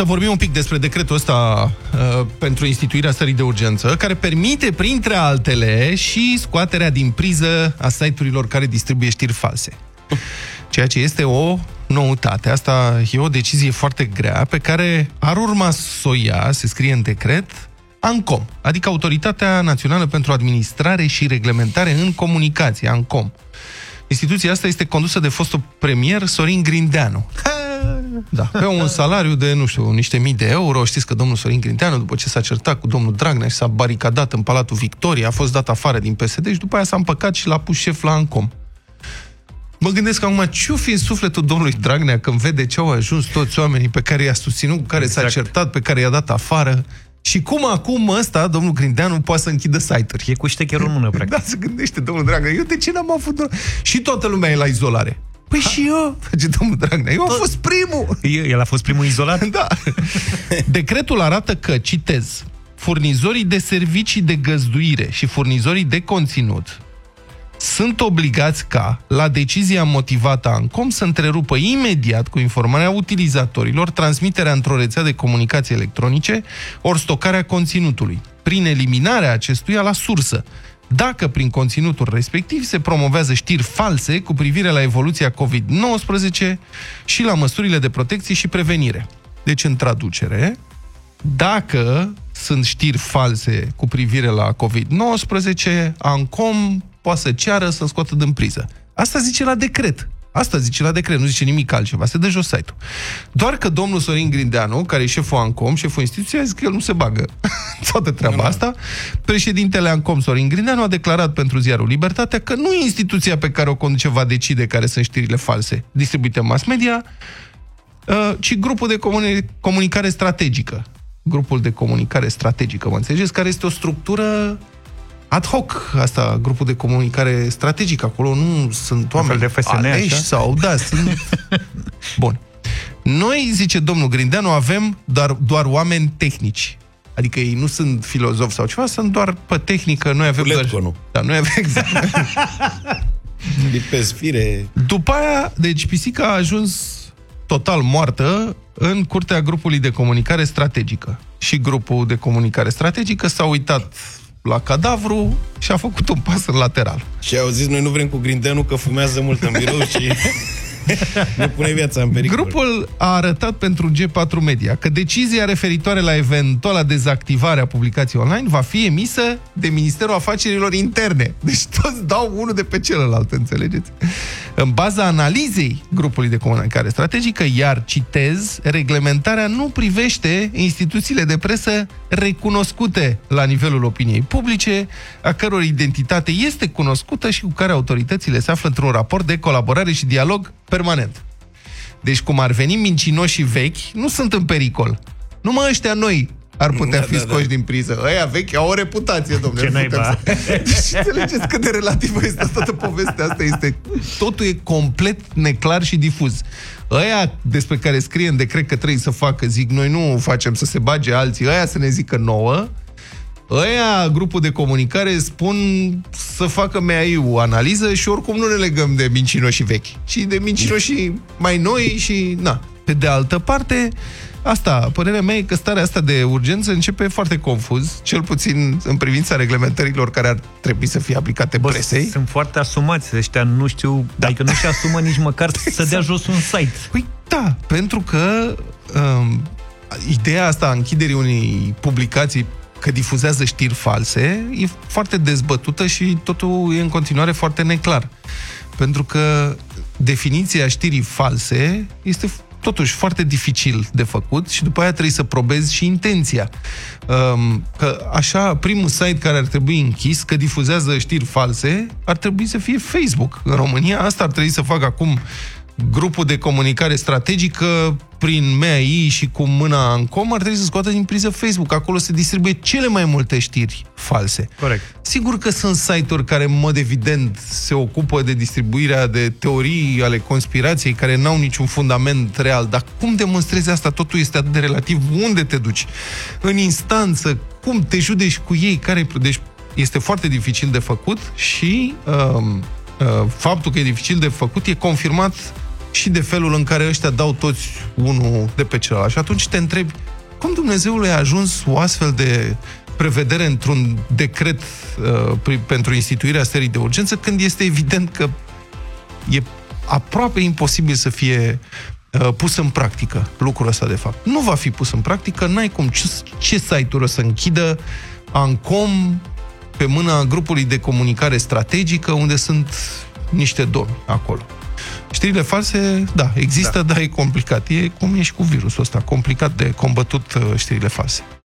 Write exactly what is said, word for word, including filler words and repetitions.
să vorbim un pic despre decretul ăsta uh, pentru instituirea stării de urgență, care permite, printre altele, și scoaterea din priză a site-urilor care distribuie știri false. Ceea ce este o noutate. Asta e o decizie foarte grea pe care ar urma să o ia, se scrie în decret, ANCOM, adică Autoritatea Națională pentru Administrare și Reglementare în Comunicație, ANCOM. Instituția asta este condusă de fostul premier Sorin Grindeanu. Da, pe un salariu de, nu știu, niște mii de euro. Știți că domnul Sorin Grindeanu, după ce s-a certat cu domnul Dragnea și s-a baricadat în Palatul Victoria, a fost dat afară din P S D și după aia s-a împăcat și l-a pus șef la ANCOM. Mă gândesc că acum ce-o fi în sufletul domnului Dragnea când vede ce au ajuns toți oamenii pe care i-a susținut, cu care exact. s-a certat, pe care i-a dat afară. Și cum acum ăsta, domnul Grindeanu, poate să închidă site-uri. E cu ștecherul în mână, practic. Da, se gândește domnul Dragnea. Eu de ce n-am avut... Și toată lumea e la izolare. Păi ha? și eu, face domnul Dragnea. Eu Tot... am fost primul. El a fost primul izolat? Da. Decretul arată că, citez, furnizorii de servicii de găzduire și furnizorii de conținut sunt obligați ca, la decizia motivată a ANCOM, să întrerupă imediat cu informarea utilizatorilor transmiterea într-o rețea de comunicații electronice ori stocarea conținutului, prin eliminarea acestuia la sursă, dacă prin conținutul respectiv se promovează știri false cu privire la evoluția covid nouăsprezece și la măsurile de protecție și prevenire. Deci, în traducere, dacă sunt știri false cu privire la covid nouăsprezece, ANCOM poate să ceară să scoată din priză. Asta zice la decret. Asta zice la decret, nu zice nimic altceva. Se dă jos site-ul. Doar că domnul Sorin Grindeanu, care e șeful ANCOM, șeful instituției, a zis că el nu se bagă toată treaba asta. Președintele ANCOM, Sorin Grindeanu, a declarat pentru ziarul Libertatea că nu e instituția pe care o conduce va decide care sunt știrile false distribuite în mass media, ci grupul de comuni- comunicare strategică. Grupul de comunicare strategică, mă înțelegeți? Care este o structură ad hoc, asta, grupul de comunicare strategică. Acolo nu sunt oameni de F S N, aleși așa? sau, da, sunt... Bun. Noi, zice domnul Grindeanu, avem doar, doar oameni tehnici. Adică ei nu sunt filozofi sau ceva, sunt doar pe tehnică. Noi avem doar... nu. Da, noi avem exact. Lipesc fire. După aia, deci pisica a ajuns total moartă în curtea grupului de comunicare strategică. Și grupul de comunicare strategică s-a uitat la cadavru și a făcut un pas în lateral. Și au zis, noi nu vrem cu Grindeanu că fumează mult în birou și ne pune viața în pericol. Grupul a arătat pentru G patru Media că decizia referitoare la eventuala dezactivare a publicației online va fi emisă de Ministerul Afacerilor Interne. Deci toți dau unul de pe celălalt, înțelegeți? În baza analizei grupului de comunicare strategică, iar citez, reglementarea nu privește instituțiile de presă recunoscute la nivelul opiniei publice, a căror identitate este cunoscută și cu care autoritățile se află într-un raport de colaborare și dialog permanent. Deci, cum ar veni mincinoșii vechi, nu sunt în pericol. Numai ăștia noi ar putea da, fi scoși da, da. din priză. Ăia vechi au o reputație, domnule. Ce naiba. Să... Deci, înțelegeți cât de relativă este toată povestea asta. Este... Totul e complet neclar și difuz. Ăia despre care scrie în decret că trebuie să facă, zic, noi nu facem să se bage alții, ăia să ne zică nouă. Ăia, grupul de comunicare, spun să facă M A I o analiză și oricum nu ne legăm de mincinoșii vechi, ci de mincinoșii mai noi și, na. Pe de altă parte, asta, părerea mea e că starea asta de urgență începe foarte confuz, cel puțin în privința reglementărilor care ar trebui să fie aplicate Bă, presei. Sunt foarte asumați ăștia, nu știu, da. Adică nu-și asumă nici măcar exact. Să dea jos un site. Păi da, pentru că um, ideea asta a închiderii unei publicații că difuzează știri false, e foarte dezbătută și totul e în continuare foarte neclar. Pentru că definiția știrii false este totuși foarte dificil de făcut și după aia trebuie să probezi și intenția. Că așa, primul site care ar trebui închis, că difuzează știri false, ar trebui să fie Facebook. În România asta ar trebui să facă acum grupul de comunicare strategică prin M A I și cu mâna ANCOM ar trebui să scoată din priză Facebook. Acolo se distribuie cele mai multe știri false. Corect. Sigur că sunt site-uri care, în mod evident, se ocupă de distribuirea de teorii ale conspirației care n-au niciun fundament real. Dar cum demonstrezi asta? Totul este atât de relativ. Unde te duci? În instanță? Cum te judeci cu ei? Care... Deci este foarte dificil de făcut și... Um, faptul că e dificil de făcut e confirmat și de felul în care ăștia dau toți unul de pe celălalt. Și atunci te întrebi, cum Dumnezeului a ajuns o astfel de prevedere într-un decret uh, pentru instituirea stării de urgență, când este evident că e aproape imposibil să fie uh, pus în practică lucrul ăsta de fapt. Nu va fi pus în practică, n-ai cum. Ce, ce site-uri o să închidă Ancom pe mâna grupului de comunicare strategică, unde sunt niște domni acolo. Știrile false, da, există, da. Dar e complicat. E cum e și cu virusul ăsta, complicat de combătut uh, știrile false.